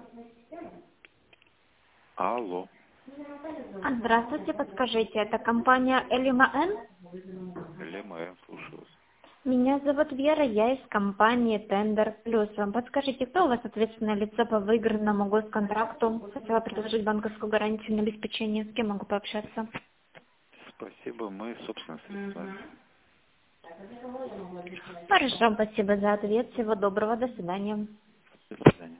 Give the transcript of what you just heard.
Алло. Здравствуйте, подскажите, это компания Элима Н? Лема, слушаю вас. Меня зовут Вера, я из компании Тендер Плюс. Вам подскажите, кто у вас ответственное лицо по выигранному госконтракту? Хотела предложить банковскую гарантию на обеспечение. С кем могу пообщаться? Спасибо, мы собственные средства. Хорошо, спасибо за ответ. Всего доброго, до свидания. До свидания.